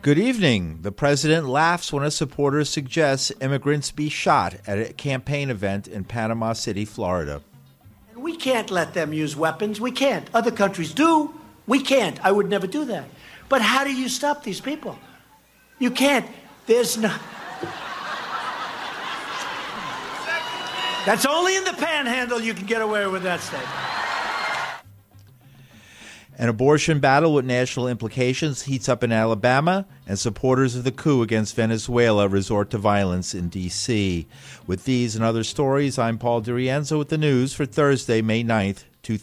Good evening. The president laughs when a supporter suggests immigrants be shot at a campaign event in Panama City, Florida. We can't let them use weapons. We can't. Other countries do. We can't. I would never do that. But how do you stop these people? You can't. There's no... That's only in the panhandle you can get away with that statement. An abortion battle with national implications heats up in Alabama, and supporters of the coup against Venezuela resort to violence in D.C. With these and other stories, I'm Paul DiRienzo with the news for Thursday, May 9th,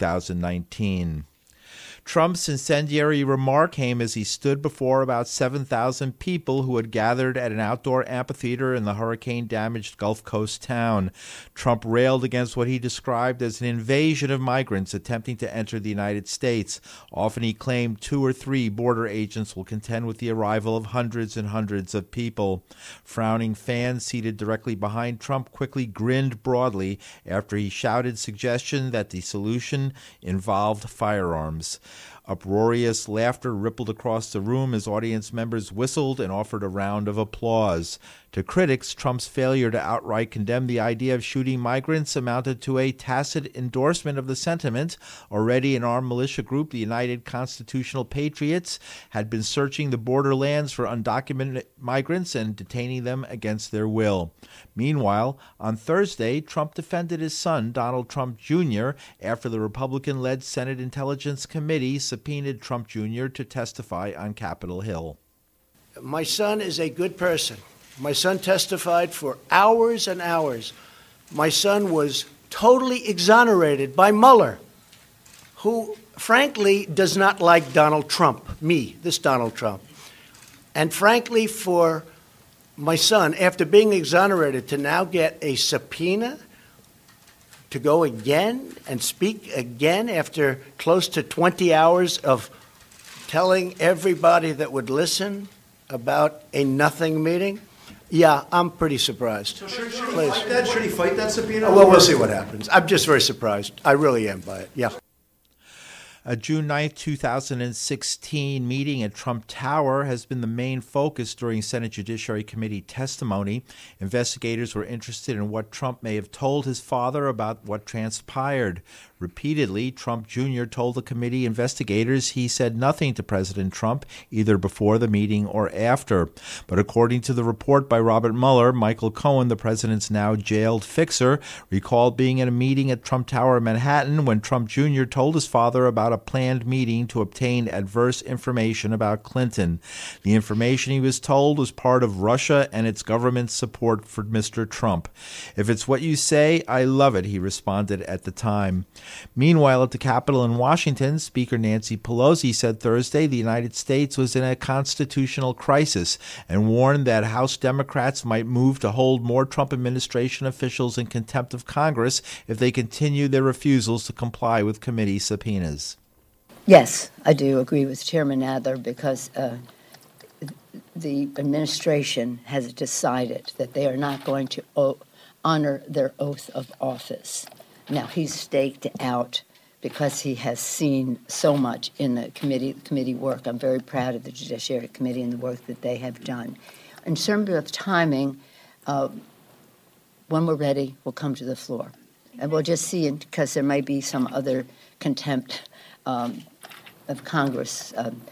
2019. Trump's incendiary remark came as he stood before about 7,000 people who had gathered at an outdoor amphitheater in the hurricane-damaged Gulf Coast town. Trump railed against what he described as an invasion of migrants attempting to enter the United States. Often he claimed 2 or 3 border agents will contend with the arrival of hundreds and hundreds of people. Frowning fans seated directly behind Trump quickly grinned broadly after he shouted suggestion that the solution involved firearms. Uproarious laughter rippled across the room as audience members whistled and offered a round of applause. To critics, Trump's failure to outright condemn the idea of shooting migrants amounted to a tacit endorsement of the sentiment. Already an armed militia group, the United Constitutional Patriots, had been searching the borderlands for undocumented migrants and detaining them against their will. Meanwhile, on Thursday, Trump defended his son, Donald Trump Jr., after the Republican-led Senate Intelligence Committee subpoenaed Trump Jr. to testify on Capitol Hill. My son is a good person. My son testified for hours and hours. My son was totally exonerated by Mueller, who, frankly, does not like Donald Trump, this Donald Trump. And frankly, for my son, after being exonerated, to now get a subpoena to go again and speak again after close to 20 hours of telling everybody that would listen about a nothing meeting, yeah, I'm pretty surprised. So should he fight that subpoena? Well, we'll see what happens. I'm just very surprised. I really am by it, yeah. A June 9, 2016 meeting at Trump Tower has been the main focus during Senate Judiciary Committee testimony. Investigators were interested in what Trump may have told his father about what transpired. Repeatedly, Trump Jr. told the committee investigators he said nothing to President Trump, either before the meeting or after. But according to the report by Robert Mueller, Michael Cohen, the president's now jailed fixer, recalled being at a meeting at Trump Tower in Manhattan when Trump Jr. told his father about a planned meeting to obtain adverse information about Clinton. The information he was told was part of Russia and its government's support for Mr. Trump. "If it's what you say, I love it," he responded at the time. Meanwhile, at the Capitol in Washington, Speaker Nancy Pelosi said Thursday the United States was in a constitutional crisis and warned that House Democrats might move to hold more Trump administration officials in contempt of Congress if they continue their refusals to comply with committee subpoenas. Yes, I do agree with Chairman Adler because the administration has decided that they are not going to honor their oath of office. Now, he's staked out because he has seen so much in the committee work. I'm very proud of the Judiciary Committee and the work that they have done. In terms of timing, when we're ready, we'll come to the floor. And we'll just see, because there may be some other contempt of Congress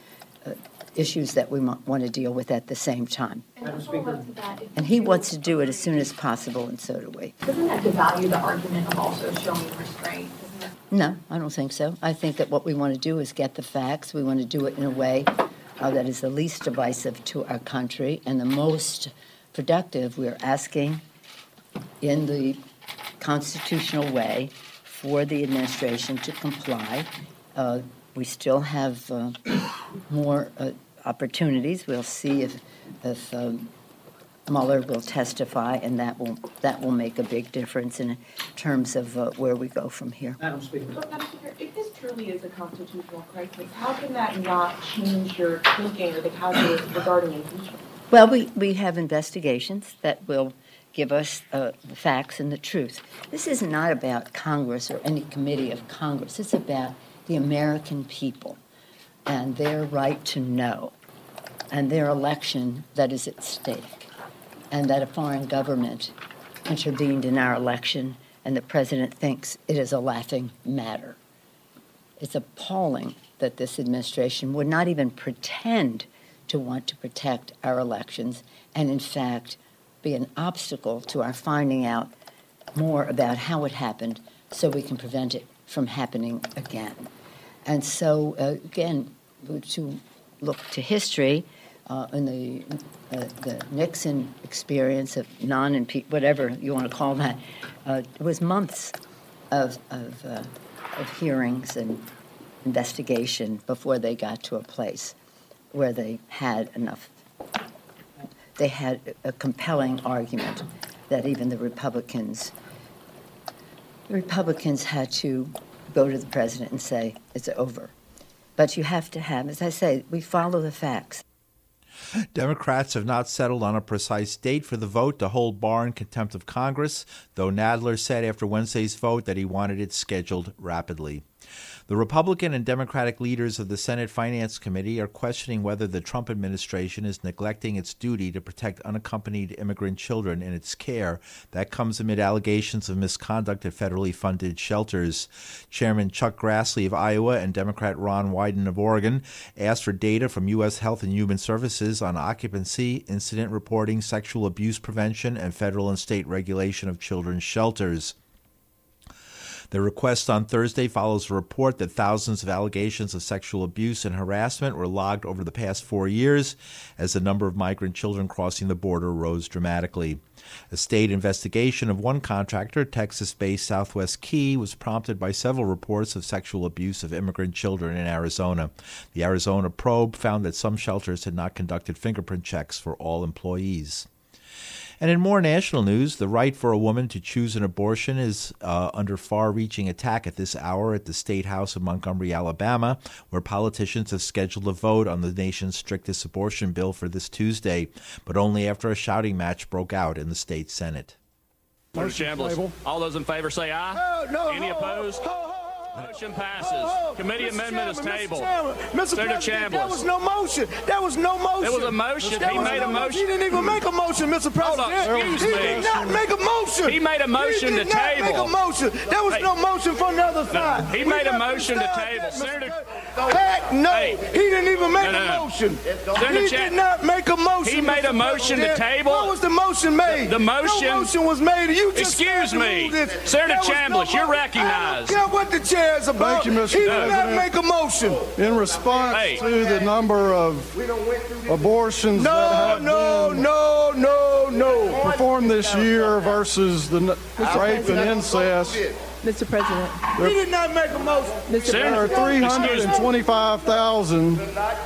issues that we want to deal with at the same time. And he wants to do it as soon as possible, and so do we. Doesn't that devalue the argument of also showing restraint? No, I don't think so. I think that what we want to do is get the facts. We want to do it in a way that is the least divisive to our country and the most productive. We're asking in the constitutional way for the administration to comply. We still have more opportunities. We'll see if Mueller will testify, and that will make a big difference in terms of where we go from here. Madam Speaker, if this truly is a constitutional crisis, how can that not change your thinking or the calculus regarding impeachment? Well, we have investigations that will give us the facts and the truth. This is not about Congress or any committee of Congress. It's about the American people and their right to know. and their election that is at stake, and that a foreign government intervened in our election, and the president thinks it is a laughing matter. It's appalling that this administration would not even pretend to want to protect our elections, and in fact be an obstacle to our finding out more about how it happened so we can prevent it from happening again. And so, again, to look to history, in the Nixon experience of whatever you want to call that, it was months of hearings and investigation before they got to a place where they had enough. They had a compelling argument that even the Republicans had to go to the president and say, it's over. But you have to have, as I say, we follow the facts. Democrats have not settled on a precise date for the vote to hold Barr in contempt of Congress, though Nadler said after Wednesday's vote that he wanted it scheduled rapidly. The Republican and Democratic leaders of the Senate Finance Committee are questioning whether the Trump administration is neglecting its duty to protect unaccompanied immigrant children in its care. That comes amid allegations of misconduct at federally funded shelters. Chairman Chuck Grassley of Iowa and Democrat Ron Wyden of Oregon asked for data from U.S. Health and Human Services on occupancy, incident reporting, sexual abuse prevention, and federal and state regulation of children's shelters. The request on Thursday follows a report that thousands of allegations of sexual abuse and harassment were logged over the past 4 years as the number of migrant children crossing the border rose dramatically. A state investigation of one contractor, Texas-based Southwest Key, was prompted by several reports of sexual abuse of immigrant children in Arizona. The Arizona probe found that some shelters had not conducted fingerprint checks for all employees. And in more national news, the right for a woman to choose an abortion is under far-reaching attack at this hour at the State House of Montgomery, Alabama, where politicians have scheduled a vote on the nation's strictest abortion bill for this Tuesday, but only after a shouting match broke out in the state Senate. Chambliss. All those in favor say aye. No. Any opposed? Motion passes. Committee amendment is tabled. Senator Chambliss. There was no motion. There was no motion. There was a motion. He made a motion. He didn't even make a motion, Mr. President. Hold on. Excuse me. He did not make a motion. He made a motion to table. He did not make a motion. There was no motion from the other side. He made a motion to table. Senator. Heck no. He didn't even make a motion. He did not make a motion. He made a motion to table. What was the motion made? The motion. No motion was made. You just excuse me. Senator Chambliss, you're recognized. I don't care what the chair is about. Thank you, Mr. He President. did not make a motion. In response to the number of abortions that have been performed this year versus the rape and incest, Mr. President. He did not make a motion. There are 325,000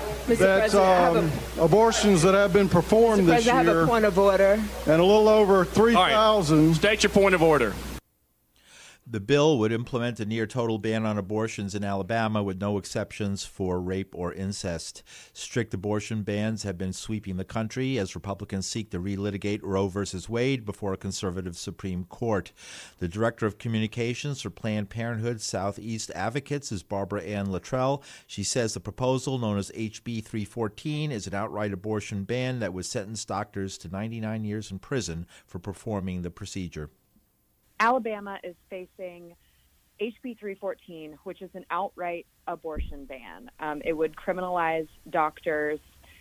abortions that have been performed this year. I have a point of order. And a little over 3,000. State your point of order. The bill would implement a near-total ban on abortions in Alabama with no exceptions for rape or incest. Strict abortion bans have been sweeping the country as Republicans seek to relitigate Roe v. Wade before a conservative Supreme Court. The Director of Communications for Planned Parenthood Southeast Advocates is Barbara Ann Luttrell. She says the proposal, known as HB 314, is an outright abortion ban that would sentence doctors to 99 years in prison for performing the procedure. Alabama is facing HB 314, which is an outright abortion ban. It would criminalize doctors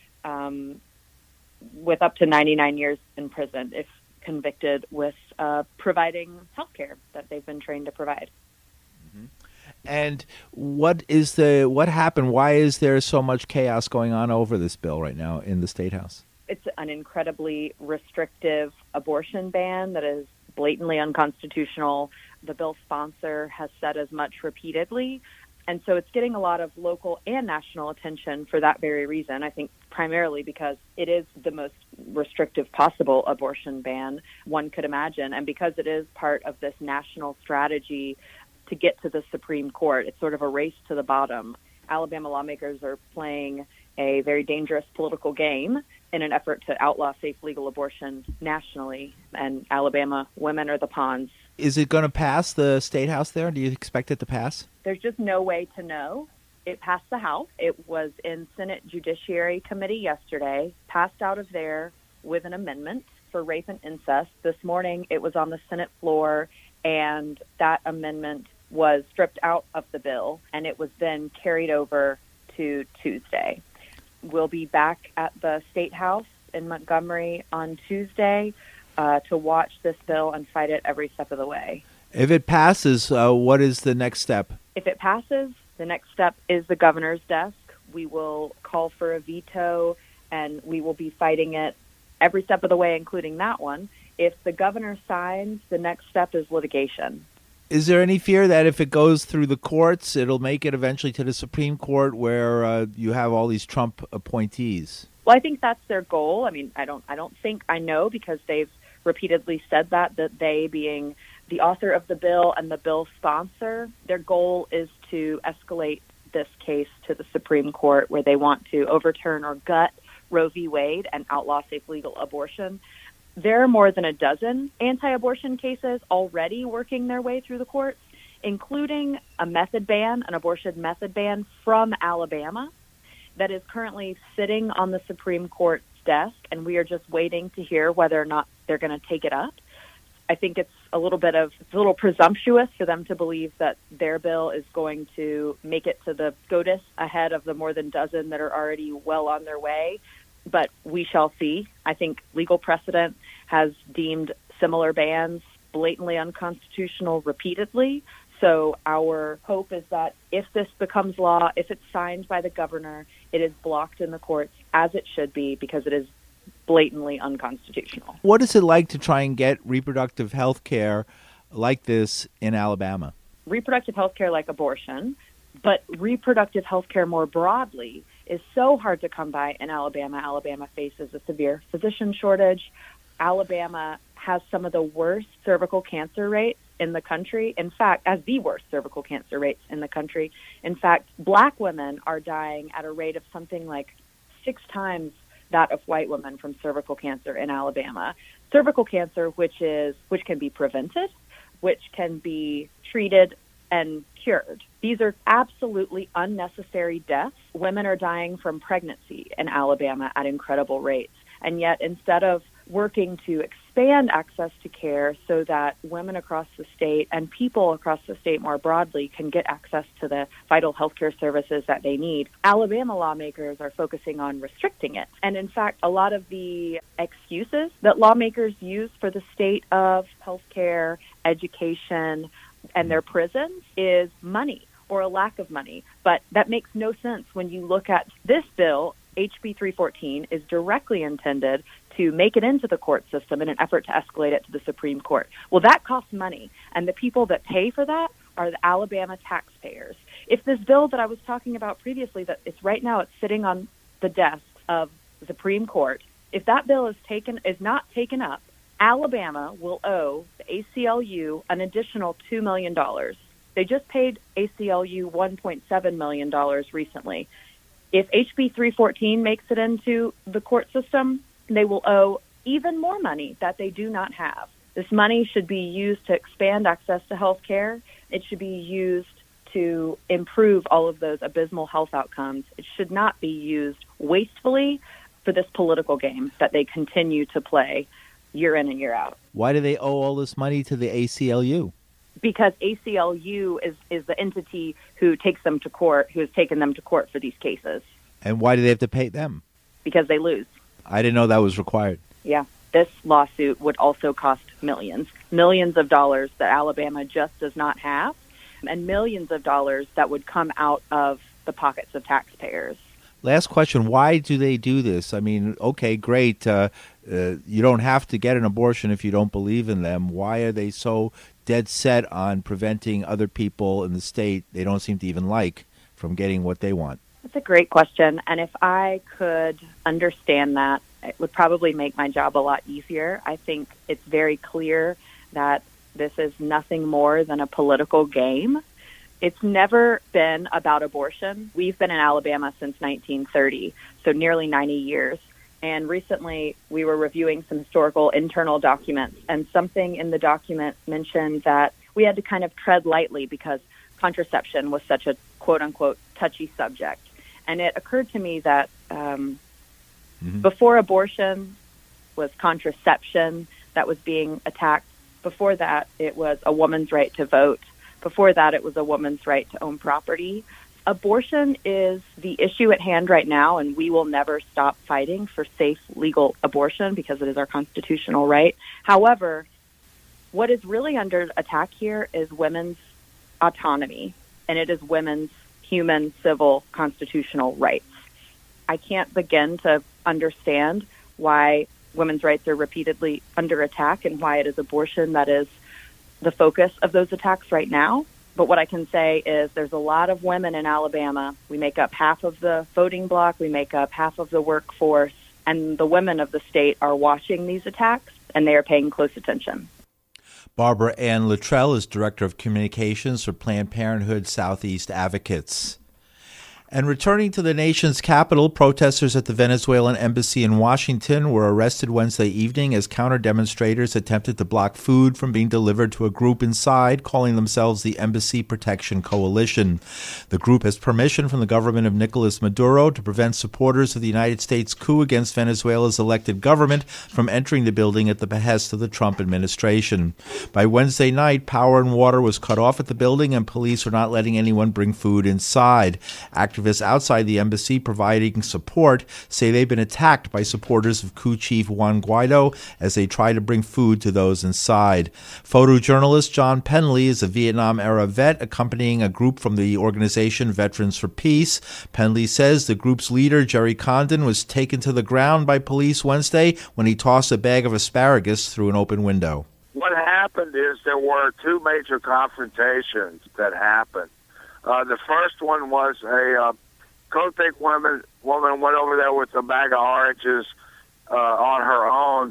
with up to 99 years in prison if convicted with providing health care that they've been trained to provide. And what happened? Why is there so much chaos going on over this bill right now in the State House? It's an incredibly restrictive abortion ban that is blatantly unconstitutional. The bill's sponsor has said as much repeatedly. And so it's getting a lot of local and national attention for that very reason. I think primarily because it is the most restrictive possible abortion ban one could imagine. And because it is part of this national strategy to get to the Supreme Court, it's sort of a race to the bottom. Alabama lawmakers are playing a very dangerous political game in an effort to outlaw safe, legal abortion nationally, and Alabama women are the pawns. Is it going to pass the State House there? Do you expect it to pass? There's just no way to know It passed the House. It was in Senate Judiciary Committee yesterday, passed out of there with an amendment for rape and incest. This morning, it was on the Senate floor, and that amendment was stripped out of the bill, and it was then carried over to Tuesday. We'll be back at the State House in Montgomery on Tuesday to watch this bill and fight it every step of the way. If it passes, what is the next step? If it passes, the next step is the governor's desk. We will call for a veto, and we will be fighting it every step of the way, including that one. If the governor signs, the next step is litigation. Is there any fear that if it goes through the courts, it'll make it eventually to the Supreme Court where you have all these Trump appointees? Well, I think that's their goal. I mean, I don't think I know, because they've repeatedly said that they, being the author of the bill and the bill sponsor, their goal is to escalate this case to the Supreme Court, where they want to overturn or gut Roe v. Wade and outlaw safe legal abortion. There are more than a dozen anti-abortion cases already working their way through the courts, including a method ban, an abortion method ban from Alabama that is currently sitting on the Supreme Court's desk, and we are just waiting to hear whether or not they're going to take it up. I think it's a little presumptuous for them to believe that their bill is going to make it to the SCOTUS ahead of the more than dozen that are already well on their way. But we shall see. I think legal precedent has deemed similar bans blatantly unconstitutional repeatedly. So our hope is that if this becomes law, if it's signed by the governor, it is blocked in the courts, as it should be, because it is blatantly unconstitutional. What is it like to try and get reproductive health care like this in Alabama? Reproductive health care like abortion, but reproductive health care more broadly is so hard to come by in Alabama. Alabama faces a severe physician shortage. Alabama has some of the worst cervical cancer rates in the country. In fact, as the worst cervical cancer rates in the country. In fact, black women are dying at a rate of something like 6 times that of white women from cervical cancer in Alabama. Cervical cancer, which can be prevented, which can be treated and cured. These are absolutely unnecessary deaths. Women are dying from pregnancy in Alabama at incredible rates. And yet, instead of working to expand access to care so that women across the state and people across the state more broadly can get access to the vital healthcare services that they need, Alabama lawmakers are focusing on restricting it. And in fact, a lot of the excuses that lawmakers use for the state of healthcare, education, and their prisons is money or a lack of money. But that makes no sense when you look at this bill. HB 314 is directly intended to make it into the court system in an effort to escalate it to the Supreme Court. Well, that costs money, and the people that pay for that are the Alabama taxpayers. If this bill that I was talking about previously, that it's right now, it's sitting on the desks of the Supreme Court, if that bill is not taken up, Alabama will owe the ACLU an additional $2 million. They just paid ACLU $1.7 million recently. If HB 314 makes it into the court system, they will owe even more money that they do not have. This money should be used to expand access to health care. It should be used to improve all of those abysmal health outcomes. It should not be used wastefully for this political game that they continue to play year in and year out. Why do they owe all this money to the ACLU? Because ACLU is the entity who takes them to court, who has taken them to court for these cases. And why do they have to pay them? Because they lose. I didn't know that was required. Yeah. This lawsuit would also cost millions of dollars that Alabama just does not have, and millions of dollars that would come out of the pockets of taxpayers. Last question, why do they do this? I mean, okay, great. You don't have to get an abortion if you don't believe in them. Why are they so dead set on preventing other people in the state they don't seem to even like from getting what they want? That's a great question. And if I could understand that, it would probably make my job a lot easier. I think it's very clear that this is nothing more than a political game. It's never been about abortion. We've been in Alabama since 1930, so nearly 90 years. And recently, we were reviewing some historical internal documents, and something in the document mentioned that we had to kind of tread lightly because contraception was such a quote-unquote touchy subject. And it occurred to me that before abortion was contraception that was being attacked. Before that, it was a woman's right to vote. Before that, it was a woman's right to own property. Abortion is the issue at hand right now, and we will never stop fighting for safe, legal abortion because it is our constitutional right. However, what is really under attack here is women's autonomy, and it is women's human, civil, constitutional rights. I can't begin to understand why women's rights are repeatedly under attack and why it is abortion that is the focus of those attacks right now. But what I can say is there's a lot of women in Alabama. We make up half of the voting bloc. We make up half of the workforce. And the women of the state are watching these attacks, and they are paying close attention. Barbara Ann Luttrell is Director of Communications for Planned Parenthood Southeast Advocates. And returning to the nation's capital, protesters at the Venezuelan embassy in Washington were arrested Wednesday evening as counter-demonstrators attempted to block food from being delivered to a group inside, calling themselves the Embassy Protection Coalition. The group has permission from the government of Nicolas Maduro to prevent supporters of the United States coup against Venezuela's elected government from entering the building at the behest of the Trump administration. By Wednesday night, power and water was cut off at the building, and police were not letting anyone bring food inside. Activists outside the embassy providing support say they've been attacked by supporters of coup chief Juan Guaido as they try to bring food to those inside. Photojournalist John Penley is a Vietnam-era vet accompanying a group from the organization Veterans for Peace. Penley says the group's leader, Jerry Condon, was taken to the ground by police Wednesday when he tossed a bag of asparagus through an open window. What happened is there were two major confrontations that happened. The first one was a coat pink woman went over there with a bag of oranges on her own,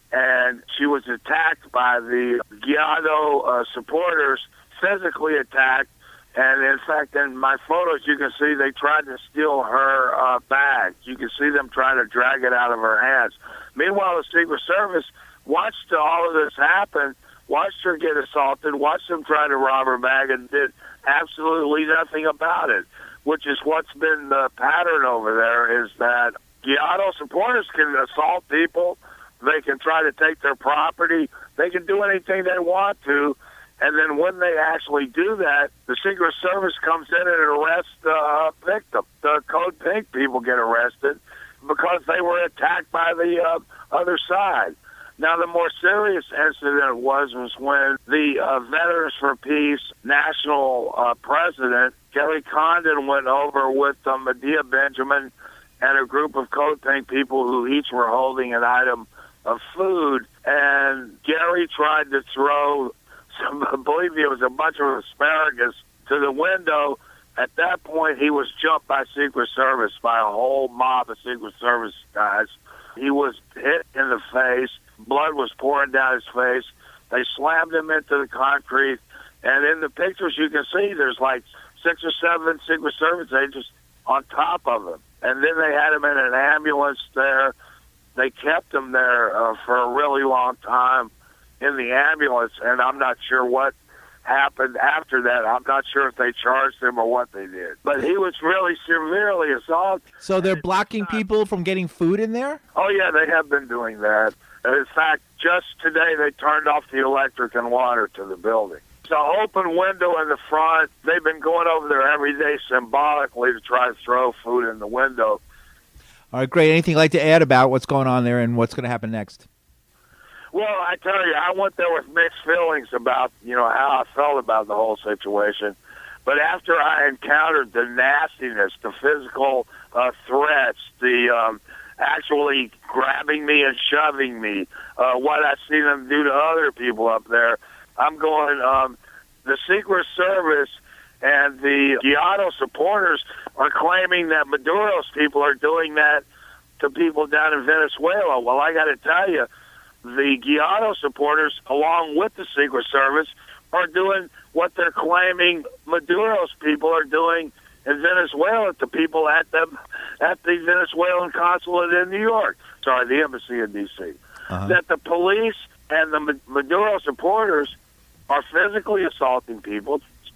and she was attacked by the Guaido supporters, physically attacked. And in fact, in my photos, you can see they tried to steal her bag. You can see them trying to drag it out of her hands. Meanwhile, the Secret Service watched all of this happen, watched her get assaulted, watched them try to rob her bag, and did absolutely nothing about it, which is what's been the pattern over there, is that Guaido supporters can assault people, they can try to take their property, they can do anything they want to, and then when they actually do that, the Secret Service comes in and arrests the victim. The Code Pink people get arrested because they were attacked by the other side. Now, the more serious incident was when the Veterans for Peace national president, Kerry Condon, went over with Medea Benjamin and a group of Code Pink people who each were holding an item of food. And Gary tried to throw, I believe it was a bunch of asparagus, to the window. At that point, he was jumped by Secret Service, by a whole mob of Secret Service guys. He was hit in the face. Blood was pouring down his face. They slammed him into the concrete. And in the pictures you can see there's like 6 or 7 Secret Service agents on top of him. And then they had him in an ambulance there. They kept him there for a really long time in the ambulance, and I'm not sure what happened after that. I'm not sure if they charged him or what they did. But he was really severely assaulted. So they're blocking people from getting food in there? Oh, yeah, they have been doing that. In fact, just today they turned off the electric and water to the building. It's an open window in the front. They've been going over there every day symbolically to try to throw food in the window. All right, great. Anything you'd like to add about what's going on there and what's going to happen next? Well, I tell you, I went there with mixed feelings about, how I felt about the whole situation. But after I encountered the nastiness, the physical threats, the actually grabbing me and shoving me, what I see them do to other people up there, I'm going, the Secret Service and the Guaido supporters are claiming that Maduro's people are doing that to people down in Venezuela. Well, I got to tell you, the Guaido supporters, along with the Secret Service, are doing what they're claiming Maduro's people are doing in Venezuela to people at the Venezuelan consulate in New York. Sorry, the embassy in D.C. That the police and the Maduro supporters are physically assaulting people,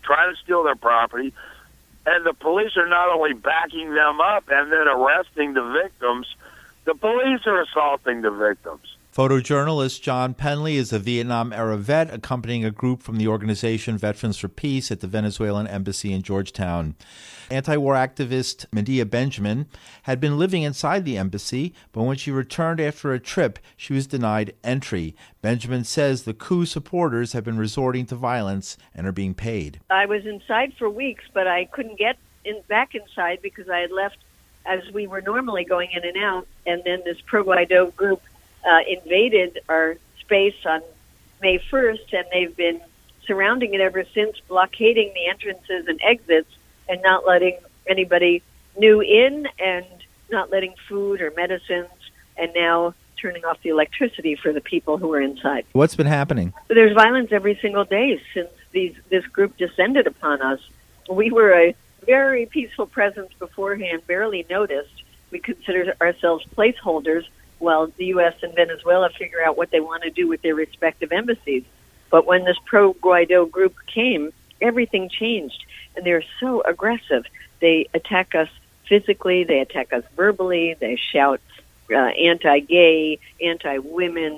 trying to steal their property, and the police are not only backing them up and then arresting the victims, the police are assaulting the victims. Photojournalist John Penley is a Vietnam-era vet accompanying a group from the organization Veterans for Peace at the Venezuelan embassy in Georgetown. Anti-war activist Medea Benjamin had been living inside the embassy, but when she returned after a trip, she was denied entry. Benjamin says the coup supporters have been resorting to violence and are being paid. I was inside for weeks, but I couldn't get back inside because I had left as we were normally going in and out, and then this pro-Guaido group invaded our space on May 1st, and they've been surrounding it ever since, blockading the entrances and exits and not letting anybody new in and not letting food or medicines, and now turning off the electricity for the people who are inside. What's been happening? There's violence every single day since this group descended upon us. We were a very peaceful presence beforehand, barely noticed. We considered ourselves placeholders while the U.S. and Venezuela figure out what they want to do with their respective embassies. But when this pro-Guaido group came, everything changed, and they're so aggressive. They attack us physically, they attack us verbally, they shout anti-gay, anti-women,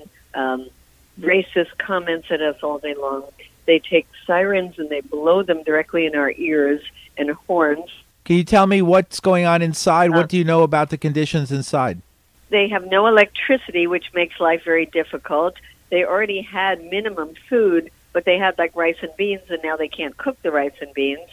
racist comments at us all day long. They take sirens and they blow them directly in our ears and horns. Can you tell me what's going on inside? What do you know about the conditions inside? They have no electricity, which makes life very difficult. They already had minimum food, but they had like rice and beans, and now they can't cook the rice and beans.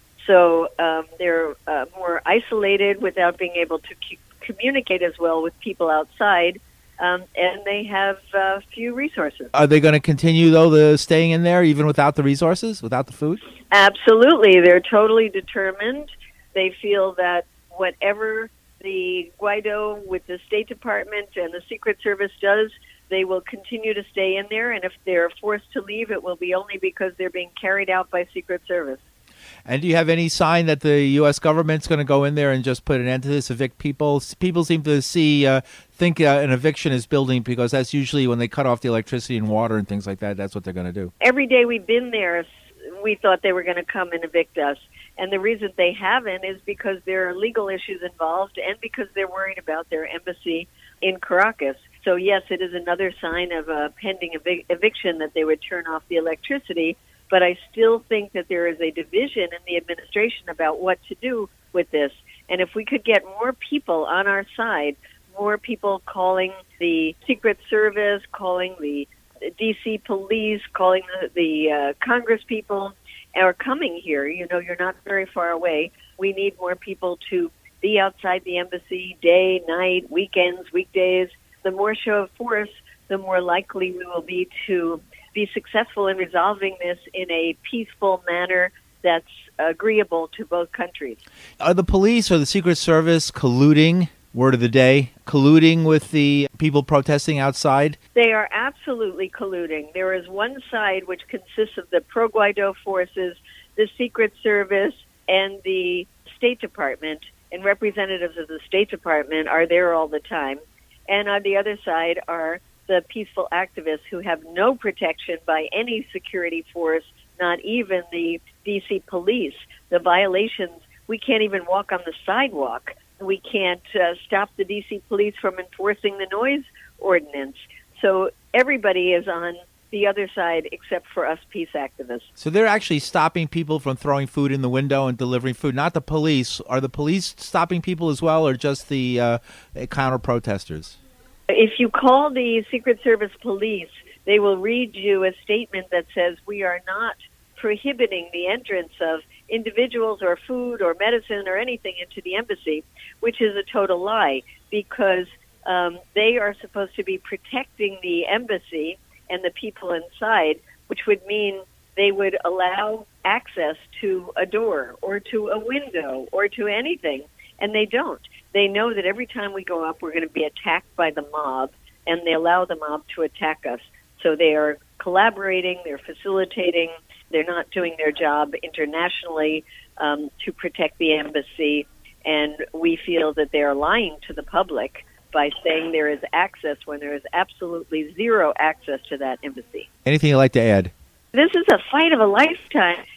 So they're more isolated without being able to communicate as well with people outside, and they have few resources. Are they going to continue, though, staying in there even without the resources, without the food? Absolutely. They're totally determined. They feel that whatever the Guaido with the State Department and the Secret Service does, they will continue to stay in there, and if they're forced to leave, it will be only because they're being carried out by Secret Service. And do you have any sign that the U.S. government's going to go in there and just put an end to this, evict people? People seem to think an eviction is building because that's usually when they cut off the electricity and water and things like that, that's what they're going to do. Every day we've been there, we thought they were going to come and evict us. And the reason they haven't is because there are legal issues involved and because they're worried about their embassy in Caracas. So, yes, it is another sign of a pending eviction that they would turn off the electricity. But I still think that there is a division in the administration about what to do with this. And if we could get more people on our side, more people calling the Secret Service, calling the D.C. police, calling the Congress people, are coming here. You know, you're not very far away. We need more people to be outside the embassy day, night, weekends, weekdays. The more show of force, the more likely we will be to be successful in resolving this in a peaceful manner that's agreeable to both countries. Are the police or the Secret Service colluding, word of the day, colluding with the people protesting outside? They are absolutely colluding. There is one side which consists of the pro-Guaido forces, the Secret Service, and the State Department, and representatives of the State Department are there all the time. And on the other side are the peaceful activists who have no protection by any security force, not even the D.C. police. The violations, we can't even walk on the sidewalk. We can't stop the D.C. police from enforcing the noise ordinance. So everybody is on the other side except for us peace activists. So they're actually stopping people from throwing food in the window and delivering food, not the police. Are the police stopping people as well, or just the counter-protesters? If you call the Secret Service police, they will read you a statement that says we are not prohibiting the entrance of individuals or food or medicine or anything into the embassy, which is a total lie, because they are supposed to be protecting the embassy and the people inside, which would mean they would allow access to a door or to a window or to anything, and they don't. They know that every time we go up, we're going to be attacked by the mob, and they allow the mob to attack us. So they are collaborating, they're facilitating, they're not doing their job internationally to protect the embassy, and we feel that they are lying to the public by saying there is access when there is absolutely zero access to that embassy. Anything you'd like to add? This is a fight of a lifetime.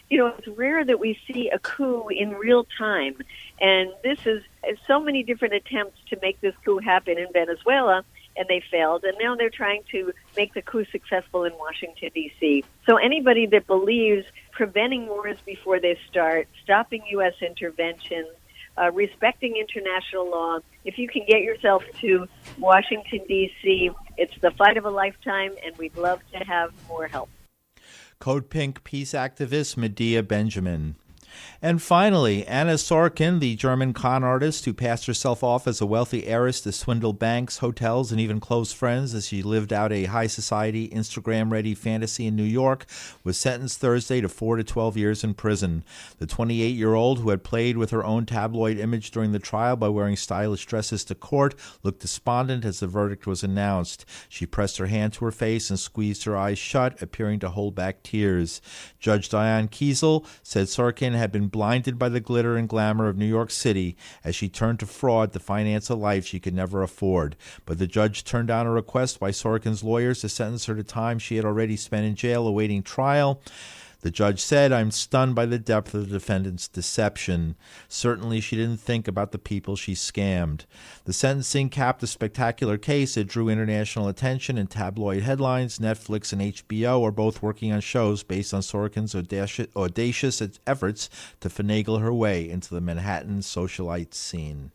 it's rare that we see a coup in real time. And this is so many different attempts to make this coup happen in Venezuela, and they failed. And now they're trying to make the coup successful in Washington, D.C. So anybody that believes preventing wars before they start, stopping U.S. intervention, respecting international law, if you can get yourself to Washington, D.C., it's the fight of a lifetime, and we'd love to have more help. Code Pink peace activist Medea Benjamin. And finally, Anna Sorokin, the German con artist who passed herself off as a wealthy heiress to swindle banks, hotels, and even close friends as she lived out a high society, Instagram-ready fantasy in New York, was sentenced Thursday to 4 to 12 years in prison. The 28-year-old, who had played with her own tabloid image during the trial by wearing stylish dresses to court, looked despondent as the verdict was announced. She pressed her hand to her face and squeezed her eyes shut, appearing to hold back tears. Judge Diane Kiesel said Sorokin had been blinded by the glitter and glamour of New York City as she turned to fraud to finance a life she could never afford. But the judge turned down a request by Sorokin's lawyers to sentence her to time she had already spent in jail awaiting trial. The judge said, "I'm stunned by the depth of the defendant's deception. Certainly she didn't think about the people she scammed." The sentencing capped a spectacular case that drew international attention and tabloid headlines. Netflix and HBO are both working on shows based on Sorokin's audacious efforts to finagle her way into the Manhattan socialite scene.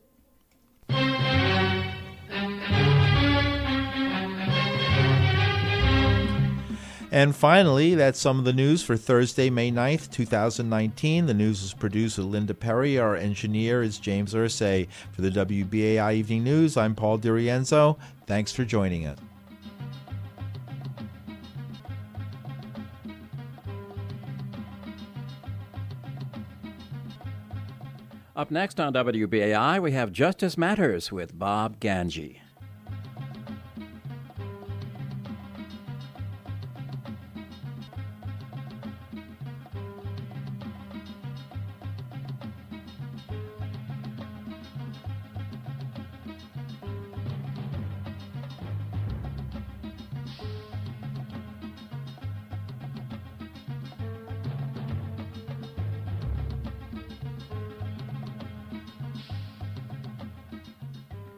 And finally, that's some of the news for Thursday, May 9th, 2019. The news is produced with Linda Perry. Our engineer is James Ursay. For the WBAI Evening News, I'm Paul DiRienzo. Thanks for joining us. Up next on WBAI, we have Justice Matters with Bob Ganji.